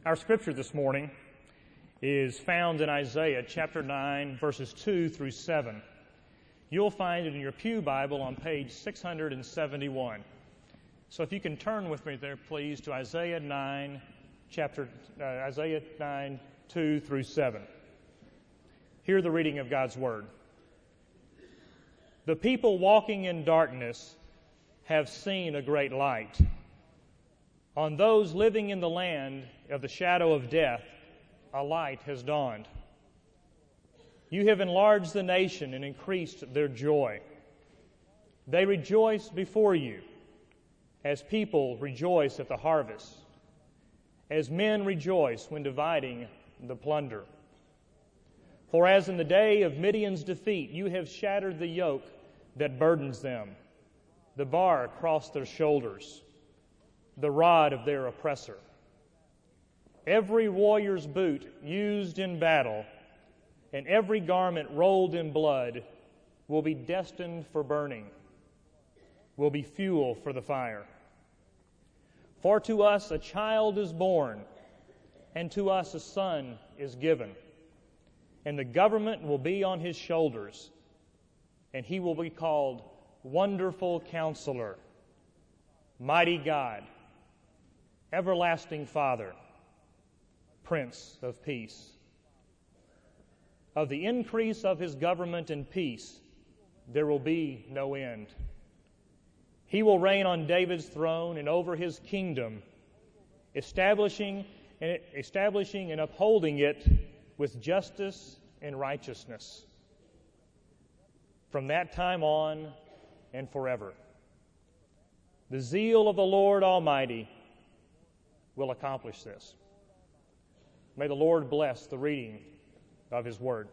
Our scripture this morning is found in Isaiah chapter 9, verses 2 through 7. You'll find it in your pew Bible on page 671. So if you can turn with me there, please, to Isaiah 9, 2 through 7. Hear the reading of God's Word. The people walking in darkness have seen a great light. On those living in the land of the shadow of death, a light has dawned. You have enlarged the nation and increased their joy. They rejoice before you, as people rejoice at the harvest, as men rejoice when dividing the plunder. For as in the day of Midian's defeat, you have shattered the yoke that burdens them, the bar across their shoulders, the rod of their oppressor. Every warrior's boot used in battle and every garment rolled in blood will be destined for burning, will be fuel for the fire. For to us a child is born, and to us a son is given, and the government will be on his shoulders, and he will be called Wonderful Counselor, Mighty God, Everlasting Father, Prince of Peace. Of the increase of his government and peace, there will be no end. He will reign on David's throne and over his kingdom, establishing and upholding it with justice and righteousness from that time on and forever. The zeal of the Lord Almighty will accomplish this. May the Lord bless the reading of His Word.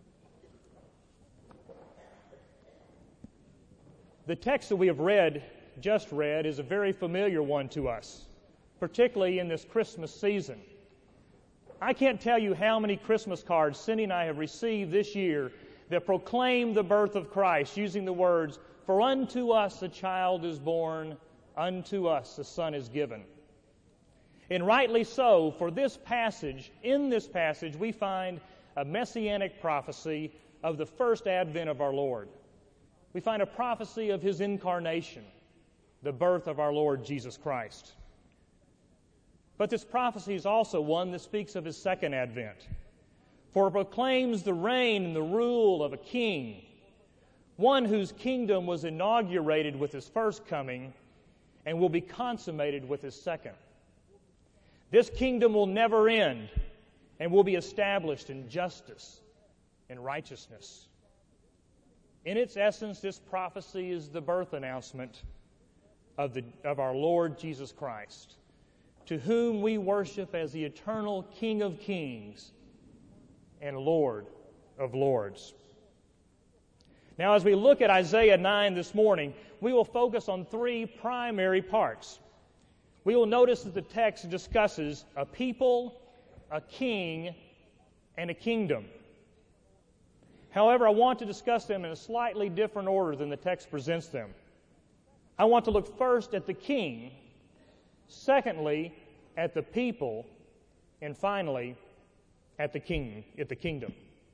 The text that we have just read, is a very familiar one to us, particularly in this Christmas season. I can't tell you how many Christmas cards Cindy and I have received this year that proclaim the birth of Christ using the words, "For unto us a child is born, unto us a son is given." And rightly so, for in this passage, we find a messianic prophecy of the first advent of our Lord. We find a prophecy of His incarnation, the birth of our Lord Jesus Christ. But this prophecy is also one that speaks of His second advent, for it proclaims the reign and the rule of a king, one whose kingdom was inaugurated with His first coming and will be consummated with His second. This kingdom will never end and will be established in justice and righteousness. In its essence, this prophecy is the birth announcement of our Lord Jesus Christ, to whom we worship as the eternal King of Kings and Lord of Lords. Now, as we look at Isaiah 9 this morning, we will focus on three primary parts. We will notice that the text discusses a people, a king, and a kingdom. However, I want to discuss them in a slightly different order than the text presents them. I want to look first at the king, secondly, at the people, and finally, at the kingdom.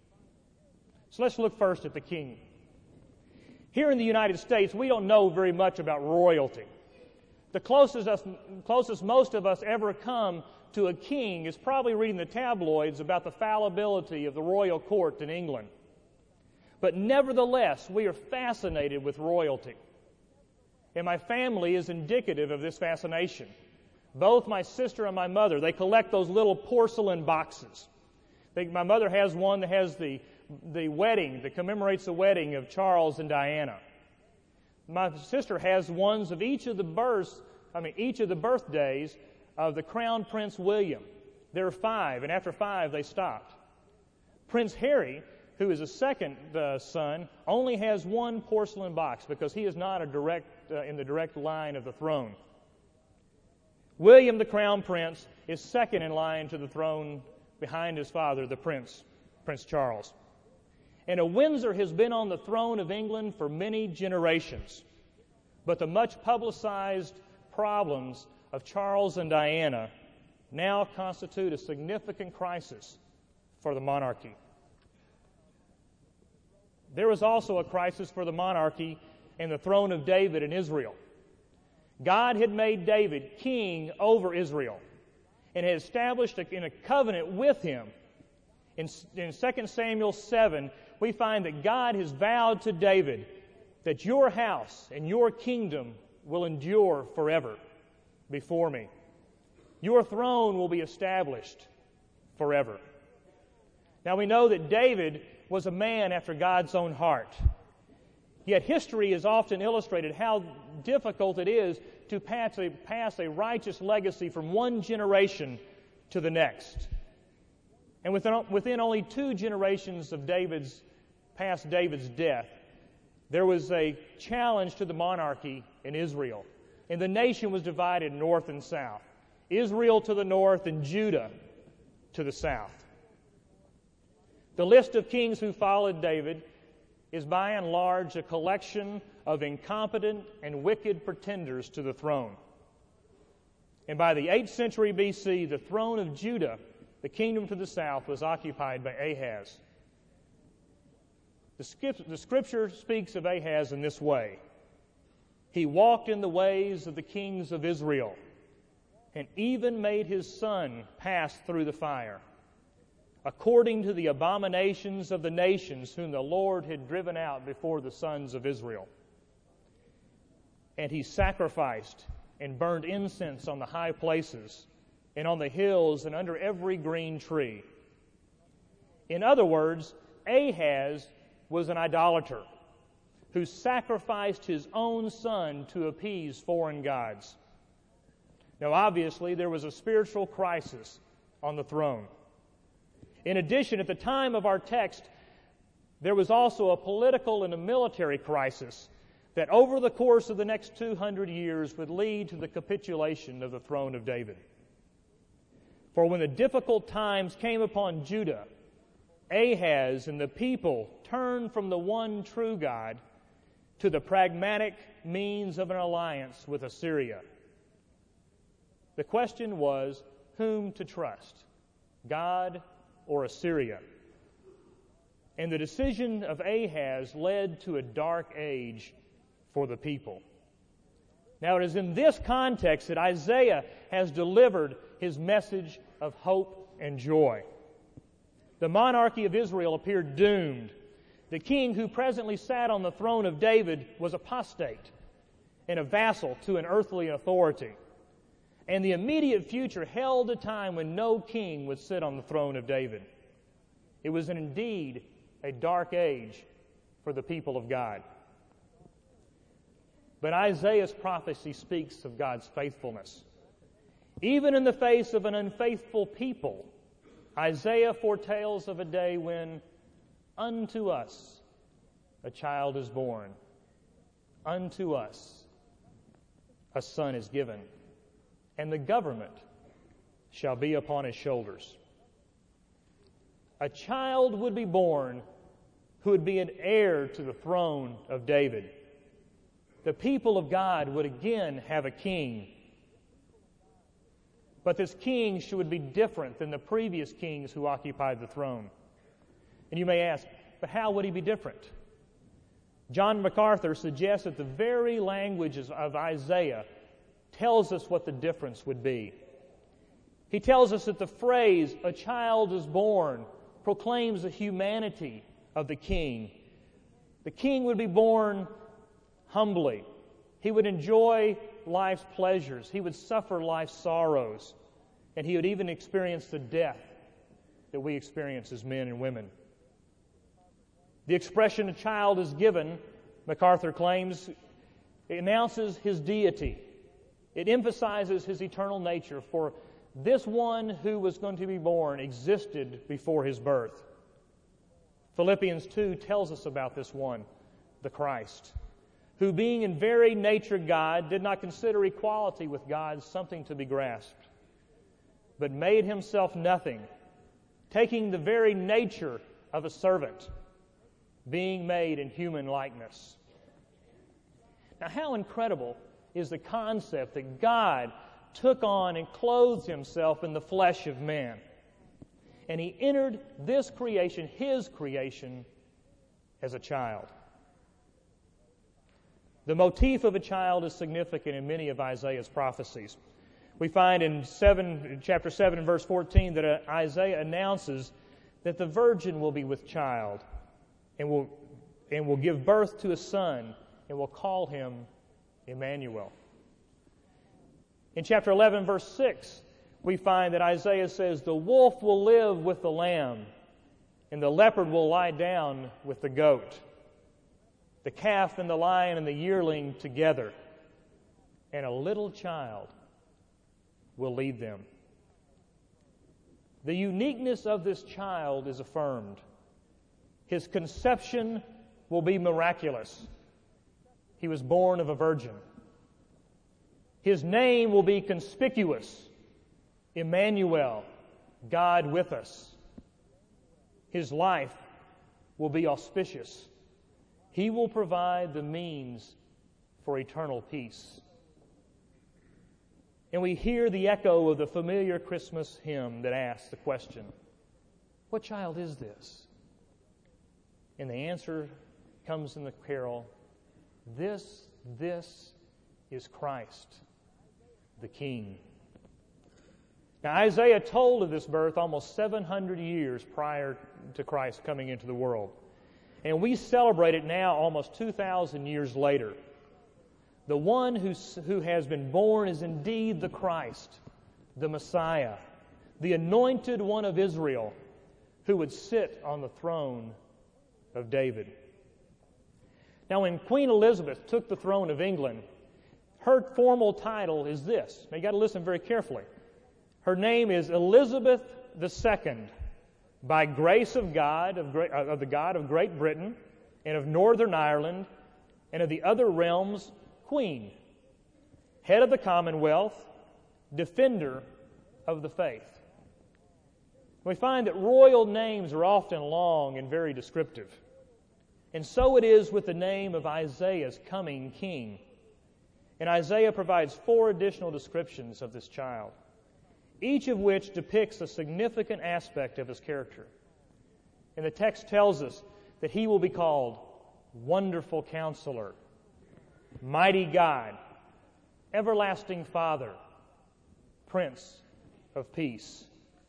So let's look first at the king. Here in the United States, we don't know very much about royalty. The closest most of us ever come to a king is probably reading the tabloids about the fallibility of the royal court in England. But nevertheless, we are fascinated with royalty. And my family is indicative of this fascination. Both my sister and my mother, they collect those little porcelain boxes. My mother has one that has the wedding, that commemorates the wedding of Charles and Diana. My sister has ones of each of the birthdays of the Crown Prince William. There are 5, and after 5 they stopped. Prince Harry, who is a second son, only has one porcelain box because he is not in the direct line of the throne. William, the Crown Prince, is second in line to the throne behind his father, the Prince Charles. And a Windsor has been on the throne of England for many generations. But the much publicized problems of Charles and Diana now constitute a significant crisis for the monarchy. There was also a crisis for the monarchy and the throne of David in Israel. God had made David king over Israel and had established in a covenant with him. In 2 Samuel 7, we find that God has vowed to David that your house and your kingdom will endure forever before me. Your throne will be established forever. Now we know that David was a man after God's own heart. Yet history has often illustrated how difficult it is to pass a righteous legacy from one generation to the next. And within only 2 generations of past David's death, there was a challenge to the monarchy in Israel. And the nation was divided north and south. Israel to the north and Judah to the south. The list of kings who followed David is by and large a collection of incompetent and wicked pretenders to the throne. And by the 8th century B.C., the throne of Judah, the kingdom to the south, was occupied by Ahaz. The Scripture speaks of Ahaz in this way. He walked in the ways of the kings of Israel, and even made his son pass through the fire, according to the abominations of the nations whom the Lord had driven out before the sons of Israel. And he sacrificed and burned incense on the high places and on the hills and under every green tree. In other words, Ahaz was an idolater who sacrificed his own son to appease foreign gods. Now, obviously, there was a spiritual crisis on the throne. In addition, at the time of our text, there was also a political and a military crisis that over the course of the next 200 years would lead to the capitulation of the throne of David. For when the difficult times came upon Judah, Ahaz and the people turned from the one true God to the pragmatic means of an alliance with Assyria. The question was, whom to trust, God or Assyria? And the decision of Ahaz led to a dark age for the people. Now it is in this context that Isaiah has delivered his message of hope and joy. The monarchy of Israel appeared doomed. The king who presently sat on the throne of David was apostate and a vassal to an earthly authority. And the immediate future held a time when no king would sit on the throne of David. It was indeed a dark age for the people of God. But Isaiah's prophecy speaks of God's faithfulness. Even in the face of an unfaithful people, Isaiah foretells of a day when unto us a child is born, unto us a son is given, and the government shall be upon his shoulders. A child would be born who would be an heir to the throne of David. The people of God would again have a king. But this king would be different than the previous kings who occupied the throne. And you may ask, but how would he be different? John MacArthur suggests that the very language of Isaiah tells us what the difference would be. He tells us that the phrase, a child is born, proclaims the humanity of the king. The king would be born humbly. He would enjoy life's pleasures. He would suffer life's sorrows. And he would even experience the death that we experience as men and women. The expression a child is given, MacArthur claims, announces his deity. It emphasizes his eternal nature, for this one who was going to be born existed before his birth. Philippians 2 tells us about this one, the Christ, who being in very nature God, did not consider equality with God something to be grasped, but made himself nothing, taking the very nature of a servant, being made in human likeness. Now, how incredible is the concept that God took on and clothed himself in the flesh of man. And he entered this creation, his creation, as a child. The motif of a child is significant in many of Isaiah's prophecies. We find in chapter 7 and verse 14 that Isaiah announces that the virgin will be with child and will give birth to a son and will call him Emmanuel. In chapter 11, verse 6, we find that Isaiah says, the wolf will live with the lamb, and the leopard will lie down with the goat. The calf and the lion and the yearling together, and a little child will lead them. The uniqueness of this child is affirmed. His conception will be miraculous. He was born of a virgin. His name will be conspicuous. Emmanuel, God with us. His life will be auspicious. He will provide the means for eternal peace. And we hear the echo of the familiar Christmas hymn that asks the question, what child is this? And the answer comes in the carol, this is Christ, the King. Now, Isaiah told of this birth almost 700 years prior to Christ coming into the world. And we celebrate it now almost 2,000 years later. The one who has been born is indeed the Christ, the Messiah, the anointed one of Israel, who would sit on the throne of David. Now, when Queen Elizabeth took the throne of England, her formal title is this. Now, you've got to listen very carefully. Her name is Elizabeth II, by grace of God, of the God of Great Britain, and of Northern Ireland, and of the other realms, Queen, head of the Commonwealth, defender of the faith. We find that royal names are often long and very descriptive. And so it is with the name of Isaiah's coming king. And Isaiah provides 4 additional descriptions of this child, each of which depicts a significant aspect of his character. And the text tells us that he will be called Wonderful Counselor, Mighty God, Everlasting Father, Prince of Peace.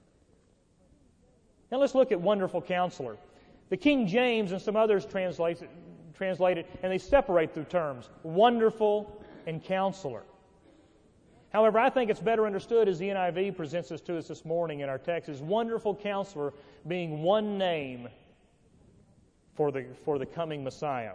Now let's look at Wonderful Counselor. The King James and some others translate it, and they separate the terms, Wonderful and Counselor. However, I think it's better understood as the NIV presents this to us this morning in our text as Wonderful Counselor being one name for the coming Messiah.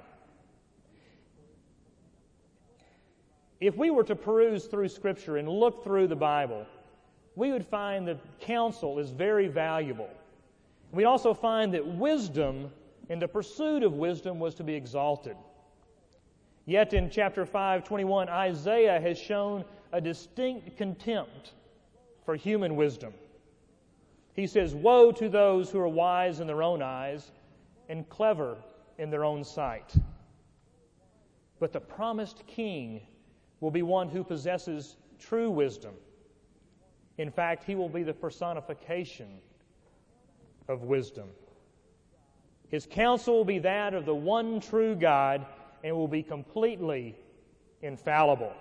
If we were to peruse through Scripture and look through the Bible, we would find that counsel is very valuable. We'd also find that wisdom and the pursuit of wisdom was to be exalted. Yet in chapter 5:21, Isaiah has shown a distinct contempt for human wisdom. He says, "Woe to those who are wise in their own eyes and clever in their own sight." But the promised king will be one who possesses true wisdom. In fact, he will be the personification of wisdom. His counsel will be that of the one true God and will be completely infallible.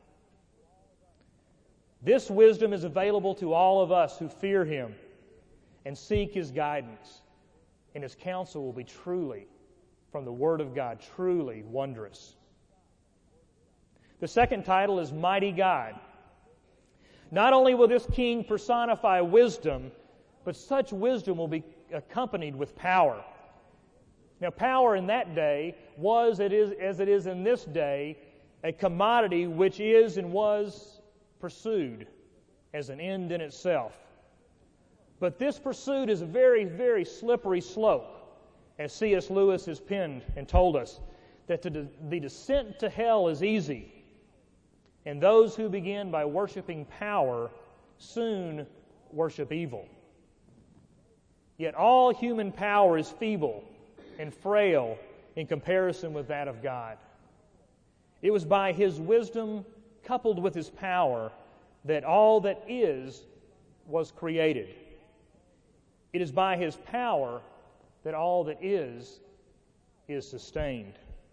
This wisdom is available to all of us who fear Him and seek His guidance. And His counsel will be truly, from the Word of God, truly wondrous. The second title is Mighty God. Not only will this king personify wisdom, but such wisdom will be accompanied with power. Now, power in that day was, as it is in this day, a commodity which is and was pursued as an end in itself. But this pursuit is a very, very slippery slope, as C.S. Lewis has penned and told us, that the descent to hell is easy, and those who begin by worshiping power soon worship evil. Yet all human power is feeble and frail in comparison with that of God. It was by His wisdom coupled with His power that all that is was created. It is by His power that all that is sustained.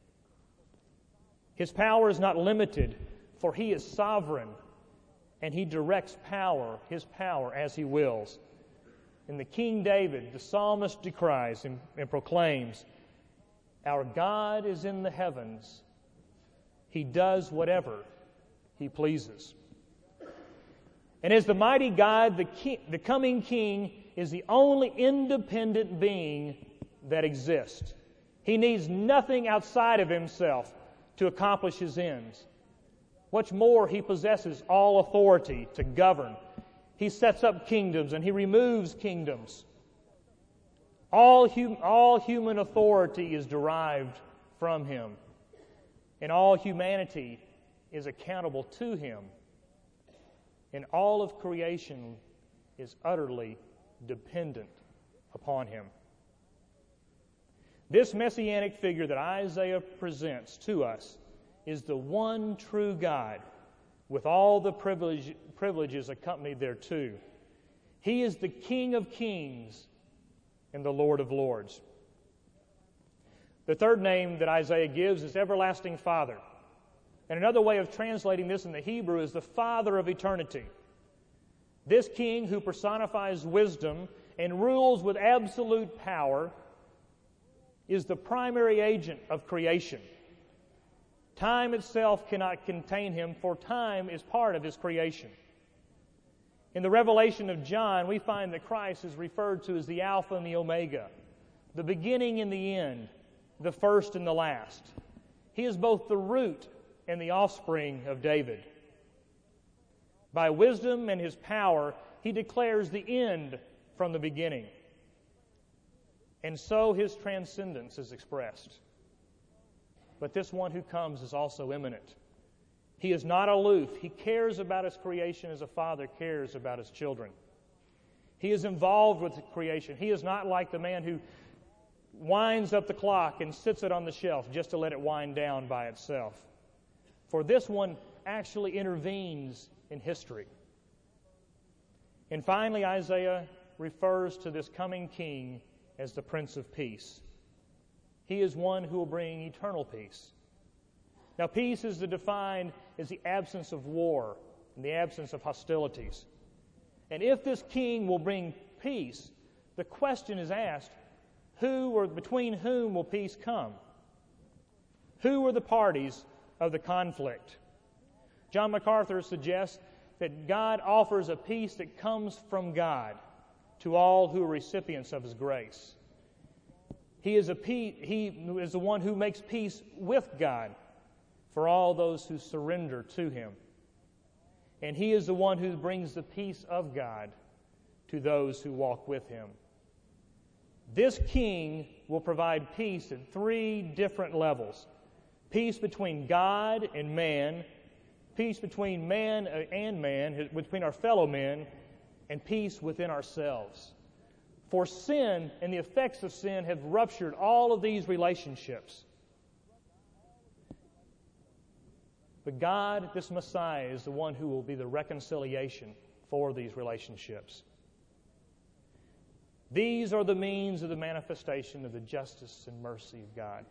His power is not limited, for He is sovereign, and He directs His power as He wills. And the King David, the psalmist, decries and proclaims, "Our God is in the heavens. He does whatever He pleases." And as the mighty God, the coming King is the only independent being that exists. He needs nothing outside of Himself to accomplish His ends. What's more, He possesses all authority to govern. He sets up kingdoms and He removes kingdoms. All human authority is derived from Him, and all humanity is accountable to Him. And all of creation is utterly dependent upon Him. This messianic figure that Isaiah presents to us is the one true God, with all the privileges accompanied thereto. He is the King of kings and the Lord of lords. The third name that Isaiah gives is Everlasting Father. And another way of translating this in the Hebrew is the Father of eternity. This King, who personifies wisdom and rules with absolute power, is the primary agent of creation. Time itself cannot contain Him, for time is part of His creation. In the revelation of John, we find that Christ is referred to as the Alpha and the Omega, the beginning and the end, the first and the last. He is both the root and the offspring of David. By wisdom and His power, He declares the end from the beginning. And so His transcendence is expressed. But this one who comes is also immanent. He is not aloof. He cares about His creation as a father cares about his children. He is involved with the creation. He is not like the man who winds up the clock and sits it on the shelf just to let it wind down by itself. For this one actually intervenes in history. And finally, Isaiah refers to this coming King as the Prince of Peace. He is one who will bring eternal peace. Now, peace is defined as the absence of war and the absence of hostilities. And if this King will bring peace, the question is asked, who or between whom will peace come? Who are the parties of the conflict? John MacArthur suggests that God offers a peace that comes from God to all who are recipients of His grace. He is the one who makes peace with God for all those who surrender to Him. And He is the one who brings the peace of God to those who walk with Him. This King will provide peace at three different levels. Peace between God and man, peace between man and man, between our fellow men, and peace within ourselves. For sin and the effects of sin have ruptured all of these relationships. But God, this Messiah, is the one who will be the reconciliation for these relationships. These are the means of the manifestation of the justice and mercy of God.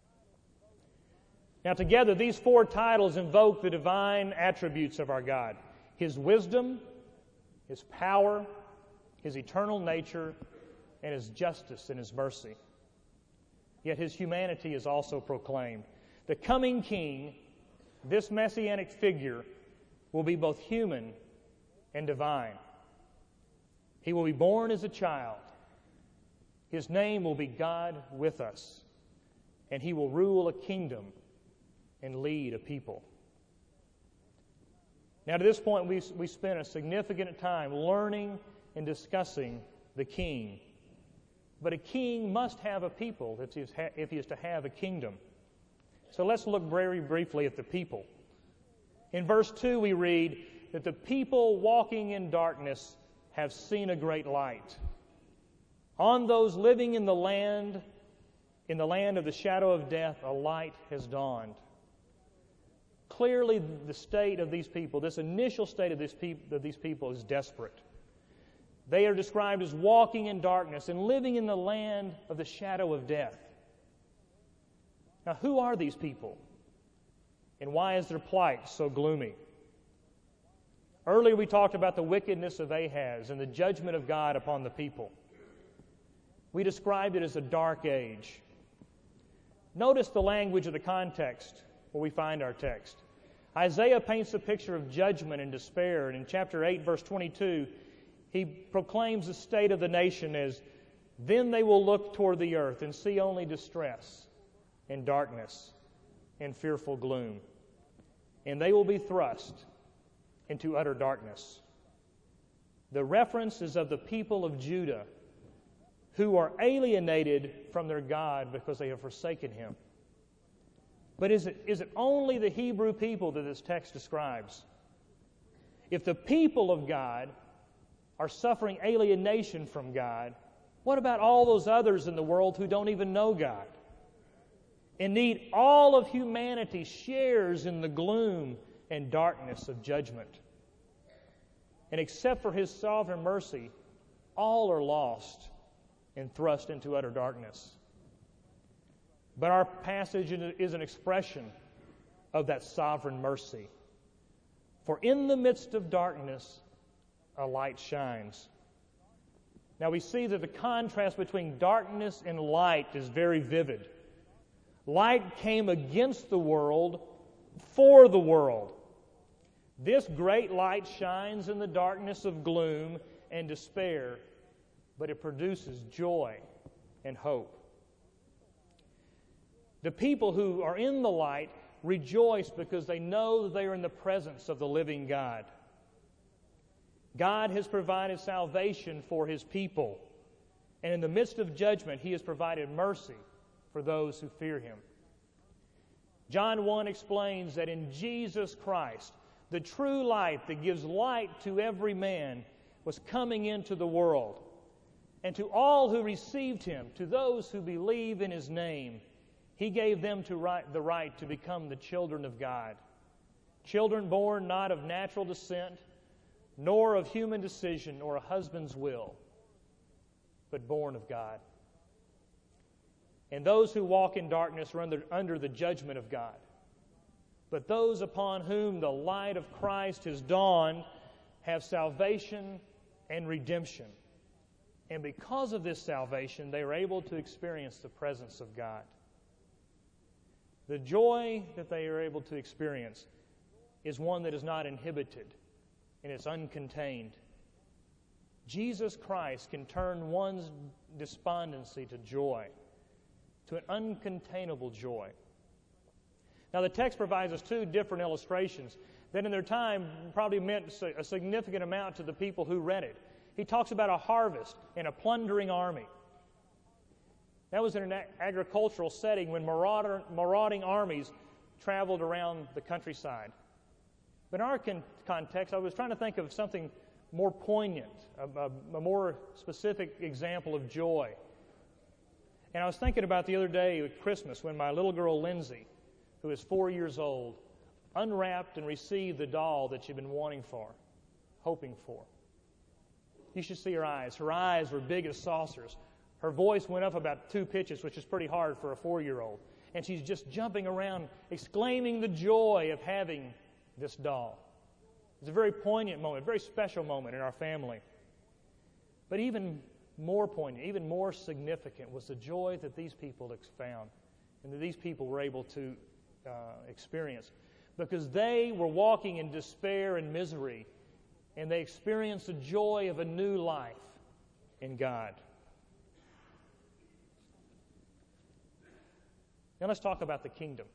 Now together, these four titles invoke the divine attributes of our God: His wisdom, His power, His eternal nature, and His justice and His mercy. Yet His humanity is also proclaimed. The coming King, this messianic figure, will be both human and divine. He will be born as a child. His name will be God with us, and He will rule a kingdom and lead a people. Now, to this point, we spent a significant time learning and discussing the King. But a king must have a people if he is to have a kingdom. So let's look very briefly at the people. In verse 2 we read that the people walking in darkness have seen a great light. On those living in the land of the shadow of death, a light has dawned. Clearly, the state of these people, this initial state of these people is desperate. They are described as walking in darkness and living in the land of the shadow of death. Now, who are these people? And why is their plight so gloomy? Earlier we talked about the wickedness of Ahaz and the judgment of God upon the people. We described it as a dark age. Notice the language of the context where we find our text. Isaiah paints a picture of judgment and despair, and in chapter 8, verse 22, he proclaims the state of the nation as, "Then they will look toward the earth and see only distress and darkness and fearful gloom, and they will be thrust into utter darkness." The reference is of the people of Judah who are alienated from their God because they have forsaken Him. But is it only the Hebrew people that this text describes? If the people of God are suffering alienation from God, what about all those others in the world who don't even know God? Indeed, all of humanity shares in the gloom and darkness of judgment. And except for His sovereign mercy, all are lost and thrust into utter darkness. But our passage is an expression of that sovereign mercy. For in the midst of darkness, a light shines. Now we see that the contrast between darkness and light is very vivid. Light came against the world for the world. This great light shines in the darkness of gloom and despair, but it produces joy and hope. The people who are in the light rejoice because they know that they are in the presence of the living God. God has provided salvation for His people, and in the midst of judgment, He has provided mercy for those who fear Him. John 1 explains that in Jesus Christ, the true light that gives light to every man was coming into the world. And to all who received Him, to those who believe in His name, He gave them the right to become the children of God. Children born not of natural descent, nor of human decision or a husband's will, but born of God. And those who walk in darkness are under the judgment of God. But those upon whom the light of Christ has dawned have salvation and redemption. And because of this salvation, they are able to experience the presence of God. The joy that they are able to experience is one that is not inhibited and it's uncontained. Jesus Christ can turn one's despondency to joy, to an uncontainable joy. Now the text provides us two different illustrations that in their time probably meant a significant amount to the people who read it. He talks about a harvest and a plundering army. That was in an agricultural setting when marauding armies traveled around the countryside. But in our context, I was trying to think of something more poignant, a more specific example of joy. And I was thinking about the other day at Christmas when my little girl Lindsay, who is 4 years old, unwrapped and received the doll that she'd been wanting for, hoping for. You should see her eyes. Her eyes were big as saucers. Her voice went up about 2 pitches, which is pretty hard for a 4-year-old. And she's just jumping around, exclaiming the joy of having this doll. It's a very poignant moment, a very special moment in our family. But even more poignant, even more significant was the joy that these people found and that these people were able to experience. Because they were walking in despair and misery, and they experienced the joy of a new life in God. Now let's talk about the kingdom.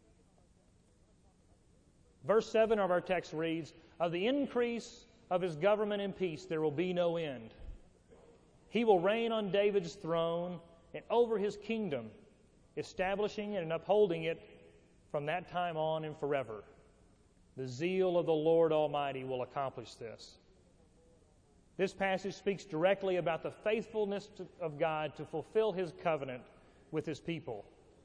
Verse 7 of our text reads, "Of the increase of His government and peace there will be no end. He will reign on David's throne and over His kingdom, establishing it and upholding it from that time on and forever. The zeal of the Lord Almighty will accomplish this." This passage speaks directly about the faithfulness of God to fulfill His covenant with His people.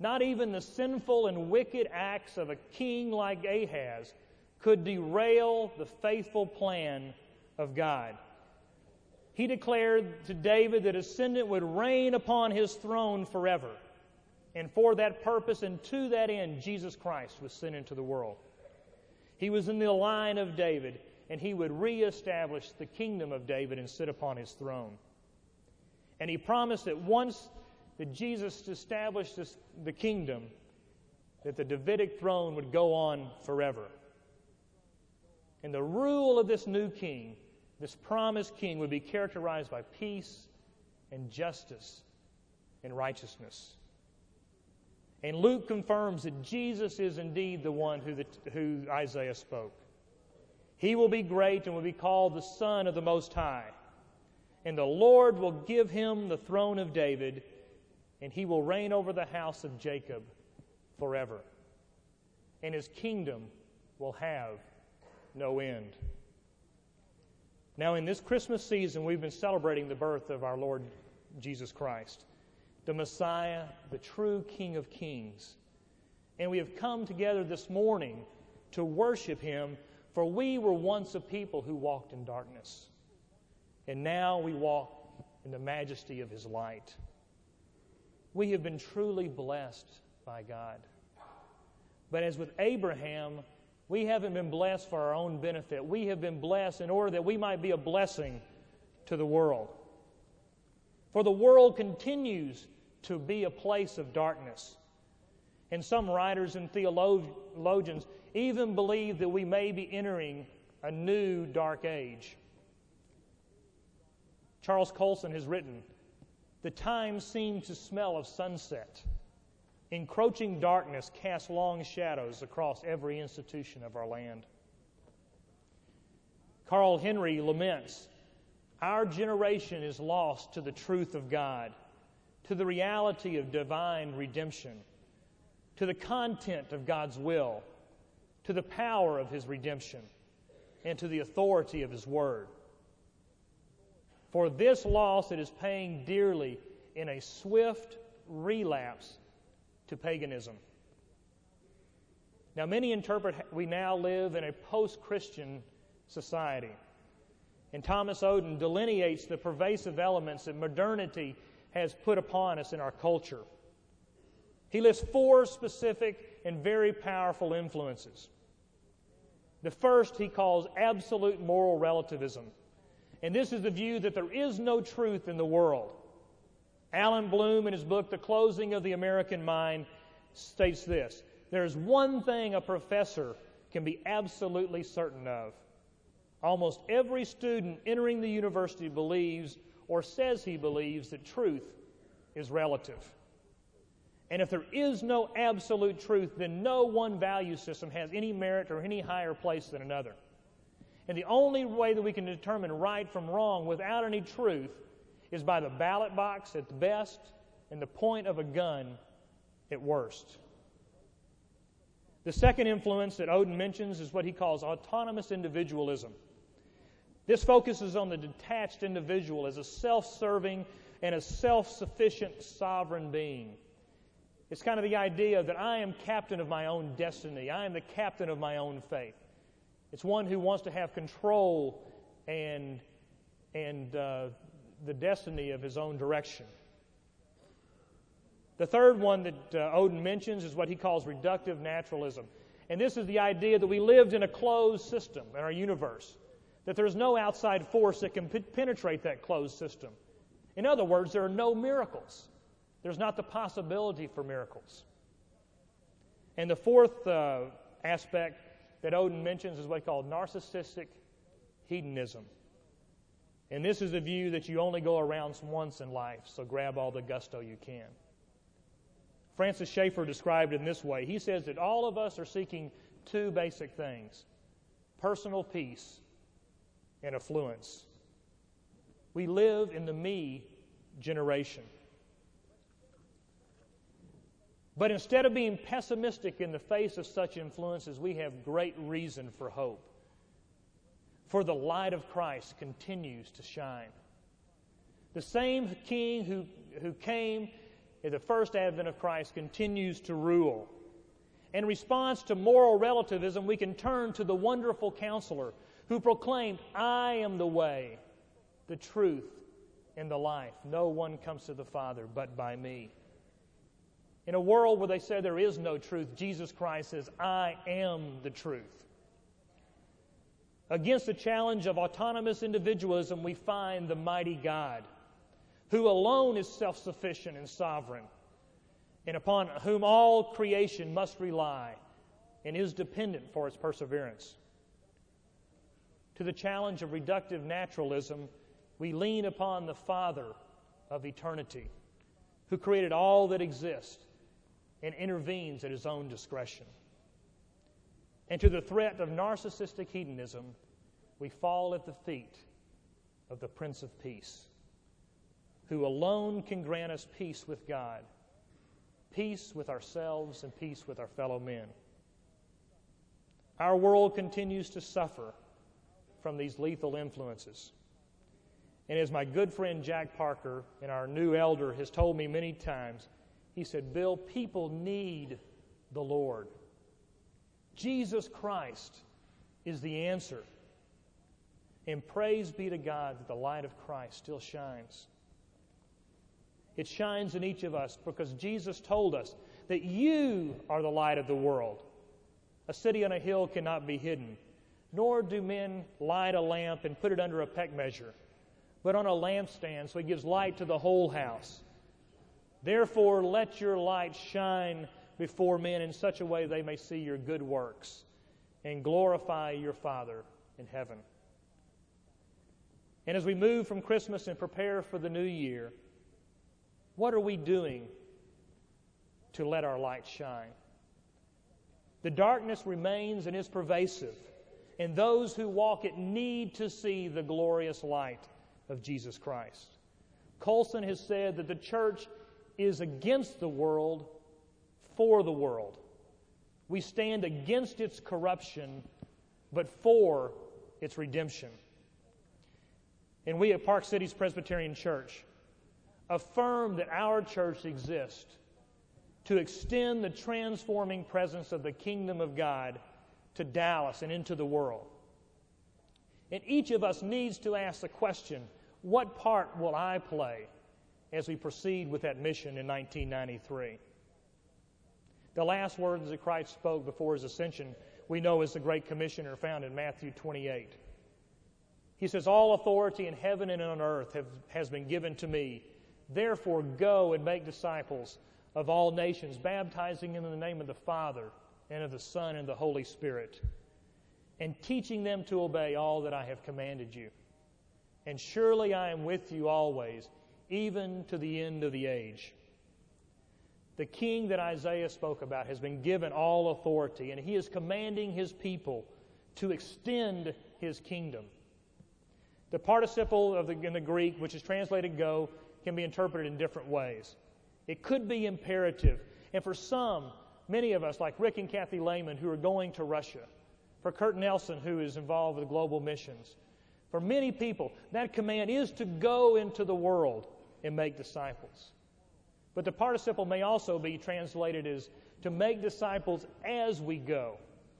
Not even the sinful and wicked acts of a king like Ahaz could derail the faithful plan of God. He declared to David that his descendant would reign upon his throne forever. And for that purpose and to that end, Jesus Christ was sent into the world. He was in the line of David, and he would reestablish the kingdom of David and sit upon his throne. And he promised that once that Jesus established the kingdom, that the Davidic throne would go on forever. And the rule of this new king, this promised king, would be characterized by peace and justice and righteousness. And Luke confirms that Jesus is indeed the one who Isaiah spoke. He will be great and will be called the Son of the Most High. And the Lord will give him the throne of David, and he will reign over the house of Jacob forever. And his kingdom will have no end. Now, in this Christmas season, we've been celebrating the birth of our Lord Jesus Christ, the Messiah, the true King of Kings. And we have come together this morning to worship him, for we were once a people who walked in darkness. And now we walk in the majesty of his light. We have been truly blessed by God. But as with Abraham, we haven't been blessed for our own benefit. We have been blessed in order that we might be a blessing to the world. For the world continues to be a place of darkness. And some writers and theologians even believe that we may be entering a new dark age. Charles Colson has written, "The times seem to smell of sunset. Encroaching darkness casts long shadows across every institution of our land." Carl Henry laments, "Our generation is lost to the truth of God, to the reality of divine redemption, to the content of God's will, to the power of his redemption, and to the authority of his word. For this loss it is paying dearly in a swift relapse to paganism." Now, many interpret we now live in a post-Christian society. And Thomas Oden delineates the pervasive elements that modernity has put upon us in our culture. He lists 4 specific and very powerful influences. The first he calls absolute moral relativism. And this is the view that there is no truth in the world. Alan Bloom, in his book, The Closing of the American Mind, states this: "There is one thing a professor can be absolutely certain of. Almost every student entering the university believes or says he believes that truth is relative. And if there is no absolute truth, then no one value system has any merit or any higher place than another. And the only way that we can determine right from wrong without any truth is by the ballot box at the best and the point of a gun at worst." The second influence that Oden mentions is what he calls autonomous individualism. This focuses on the detached individual as a self-serving and a self-sufficient sovereign being. It's kind of the idea that I am captain of my own destiny. I am the captain of my own fate. It's one who wants to have control and the destiny of his own direction. The third one that Oden mentions is what he calls reductive naturalism. And this is the idea that we lived in a closed system in our universe, that there's no outside force that can penetrate that closed system. In other words, there are no miracles. There's not the possibility for miracles. And the fourth aspect that Oden mentions is what he called narcissistic hedonism. And this is the view that you only go around once in life, so grab all the gusto you can. Francis Schaeffer described it in this way. He says that all of us are seeking 2 basic things: personal peace and affluence. We live in the me generation. But instead of being pessimistic in the face of such influences, we have great reason for hope. For the light of Christ continues to shine. The same King who came the first advent of Christ continues to rule. In response to moral relativism, we can turn to the wonderful counselor who proclaimed, "I am the way, the truth, and the life. No one comes to the Father but by me." In a world where they say there is no truth, Jesus Christ says, "I am the truth." Against the challenge of autonomous individualism, we find the mighty God, who alone is self-sufficient and sovereign, and upon whom all creation must rely and is dependent for its perseverance. To the challenge of reductive naturalism, we lean upon the Father of eternity, who created all that exists and intervenes at His own discretion. And to the threat of narcissistic hedonism, we fall at the feet of the Prince of Peace, who alone can grant us peace with God, peace with ourselves, and peace with our fellow men. Our world continues to suffer from these lethal influences. And as my good friend Jack Parker and our new elder has told me many times, he said, "Bill, people need the Lord. Jesus Christ is the answer. And praise be to God that the light of Christ still shines. It shines in each of us because Jesus told us that you are the light of the world. A city on a hill cannot be hidden, nor do men light a lamp and put it under a peck measure, but on a lampstand, so it gives light to the whole house. Therefore, let your light shine before men in such a way they may see your good works and glorify your Father in heaven." And as we move from Christmas and prepare for the new year, what are we doing to let our light shine? The darkness remains and is pervasive, and those who walk it need to see the glorious light of Jesus Christ. Colson has said that the church is against the world for the world. We stand against its corruption, but for its redemption. And we at Park Cities Presbyterian Church affirm that our church exists to extend the transforming presence of the kingdom of God to Dallas and into the world. And each of us needs to ask the question, what part will I play as we proceed with that mission in 1993? The last words that Christ spoke before His ascension, we know as the Great Commissioner found in Matthew 28. He says, "All authority in heaven and on earth has been given to me. Therefore go and make disciples of all nations, baptizing them in the name of the Father and of the Son and the Holy Spirit, and teaching them to obey all that I have commanded you. And surely I am with you always, even to the end of the age." The King that Isaiah spoke about has been given all authority, and He is commanding His people to extend His kingdom. The participle in the Greek, which is translated go, can be interpreted in different ways. It could be imperative, and for some, many of us, like Rick and Kathy Lehman, who are going to Russia, for Kurt Nelson, who is involved with global missions, for many people, that command is to go into the world and make disciples. But the participle may also be translated as to make disciples as we go.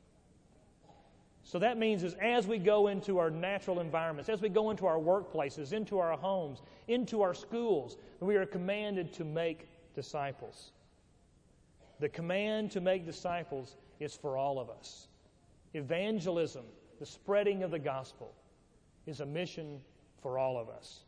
So that means as we go into our natural environments, as we go into our workplaces, into our homes, into our schools, we are commanded to make disciples. The command to make disciples is for all of us. Evangelism, the spreading of the gospel, is a mission for all of us.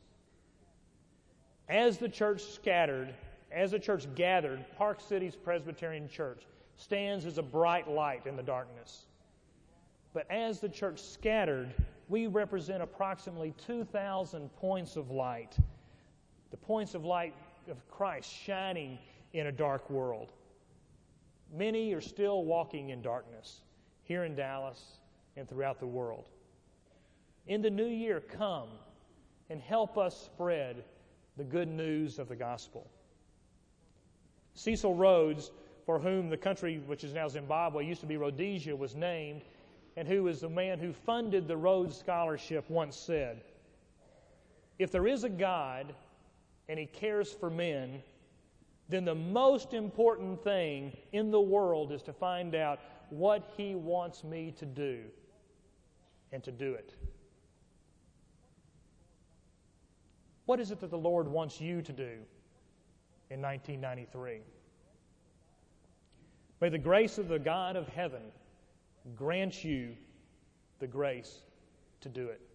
As the church gathered, Park Cities Presbyterian Church stands as a bright light in the darkness. But as the church scattered, we represent approximately 2,000 points of light, the points of light of Christ shining in a dark world. Many are still walking in darkness here in Dallas and throughout the world. In the new year, come and help us spread the good news of the gospel. Cecil Rhodes, for whom the country, which is now Zimbabwe, used to be Rhodesia, was named, and who is the man who funded the Rhodes Scholarship, once said, "If there is a God and He cares for men, then the most important thing in the world is to find out what He wants me to do and to do it. What is it that the Lord wants you to do in 1993? May the grace of the God of heaven grant you the grace to do it.